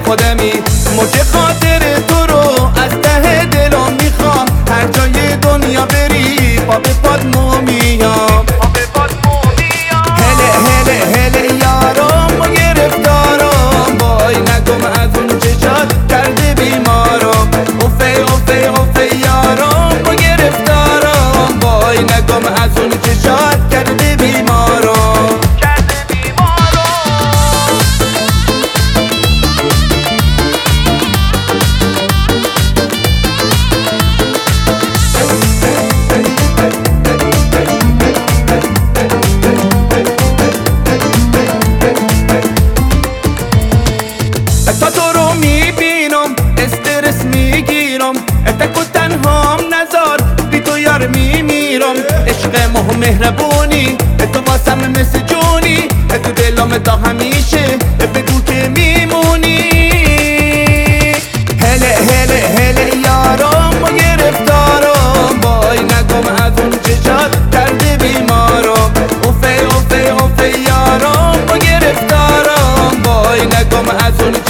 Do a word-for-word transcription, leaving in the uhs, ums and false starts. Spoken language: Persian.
خودمی. موج خاطر تو رو از ته دلم میخوام، هر جای دنیا بری پا به پات مو میام. هله هله هله یارم ما گرفتارم، وای نگم از اون چشات کرده بیمارم. اوفه اوفه اوفه یارم ما گرفتارم، وای نگم از اون چشات کرده بیمارم. تا تو رو میبینم استرس میگیرم، اتکو تنهام نزار بی تو یار میمیرم. عشق ماه مهربونی تو واسم مثل جونی، تو دلم تا همیشه بگو که میمونی. هله هله هله یارم ما گرفتارم، وای نگم از اون چشات کرده بیمارم. اوفه اوفه اوفه یارم ما گرفتارم، وای نگم از اون